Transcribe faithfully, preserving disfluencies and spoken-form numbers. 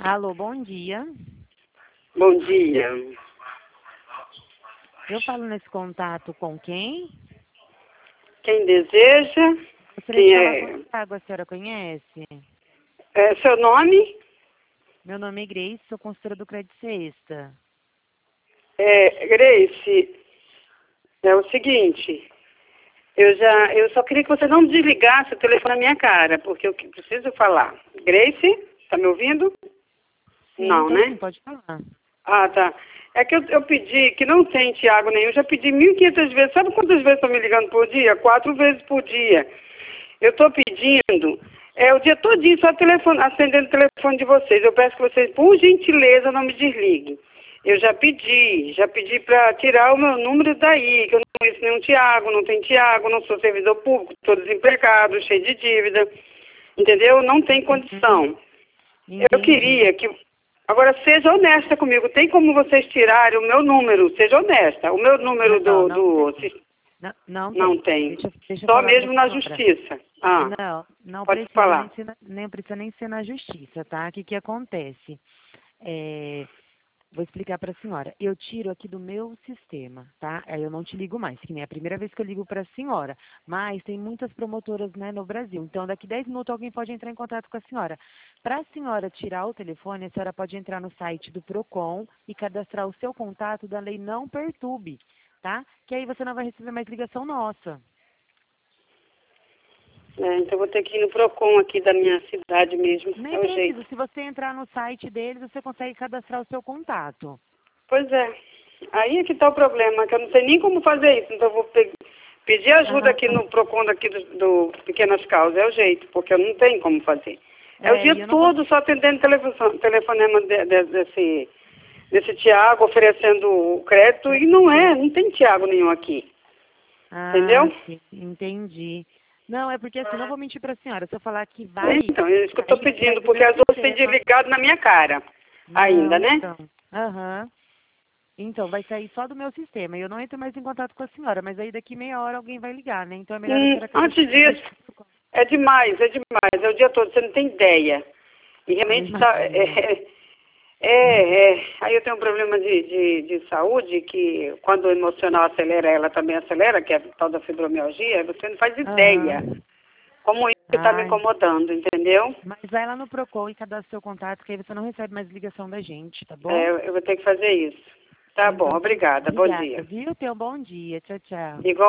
Alô, bom dia. Bom dia. Eu falo nesse contato com quem? Quem deseja? Gostaria de Quem falar com é? a Thiago, a senhora conhece? É seu nome? Meu nome é Grace, sou consultora do Crédito Sexta. É, Grace, é o seguinte, eu já, eu só queria que você não desligasse o telefone na minha cara, porque eu que- preciso falar. Grace, tá me ouvindo? Sim, Não, tô né? sim, pode falar. Ah, tá. É que eu, eu pedi, que não tem Tiago nenhum, eu já pedi mil e quinhentas vezes. Sabe quantas vezes estão me ligando por dia? Quatro vezes por dia. Eu estou pedindo, é o dia todinho só telefone, atendendo o telefone de vocês. Eu peço que vocês, por gentileza, não me desliguem. Eu já pedi, já pedi para tirar o meu número daí, que eu não conheço nenhum Tiago, não tem Tiago, não sou servidor público, estou desempregado, cheio de dívida, entendeu? Não tem condição. Eu Entendi. queria que... Agora, seja honesta comigo. Tem como vocês tirarem o meu número? Seja honesta. O meu número Não, do... não do... tem. Não, não Não tem. tem. Deixa, deixa eu Só falar pra mesmo na senhora. justiça. Ah, Não, não pode precisa nem falar. ser, na- nem precisa nem ser na justiça, tá? O que que acontece? É, vou explicar para a senhora. Eu tiro aqui do meu sistema, tá? Aí eu não te ligo mais, que nem é a primeira vez que eu ligo para a senhora. Mas tem muitas promotoras, né, no Brasil. Então, daqui dez minutos alguém pode entrar em contato com a senhora. Para a senhora tirar o telefone, a senhora pode entrar no site do Procon e cadastrar o seu contato da lei Não Perturbe, tá? Que aí você não vai receber mais ligação nossa. É, então vou ter que ir no PROCON aqui da minha cidade mesmo. Nem É o jeito. precisa. Se você entrar no site deles, você consegue cadastrar o seu contato. Pois é. Aí é que está o problema, que eu não sei nem como fazer isso. Então eu vou pe- pedir ajuda Ah, aqui no PROCON daqui do, do Pequenas Causas. É o jeito, porque eu não tenho como fazer. É o é, dia e eu não vou... todo só atendendo telefone, telefonema de, de, desse, desse Tiago oferecendo o crédito. E não é, não tem Tiago nenhum aqui. Ah, Entendeu? sim, entendi. Não, é porque assim, não vou mentir para a senhora. Se eu falar que vai Então, é isso que eu estou sair, sai pedindo, do porque meu as outras têm sistema. desligado na minha cara. Não, Ainda, né? então. Aham. Então, vai sair só do meu sistema. E eu não entro mais em contato com a senhora, mas aí daqui meia hora alguém vai ligar, né? Então é melhor a Hum, senhora antes disso, cadastrar. é demais, é demais. É o dia todo, você não tem ideia. E Eu realmente está... imagino. É, é, é. Aí eu tenho um problema de, de, de saúde, que quando o emocional acelera, ela também acelera, que é a tal da fibromialgia, você não faz ideia Aham. como isso está me Ai, incomodando, entendeu? mas vai lá no Procon e cadastra seu contato, que aí você não recebe mais ligação da gente, tá bom? É, eu vou ter que fazer isso. Tá bom, Então, obrigada, bom obrigada, dia. viu? Tenha um bom dia. Tchau, tchau. Igual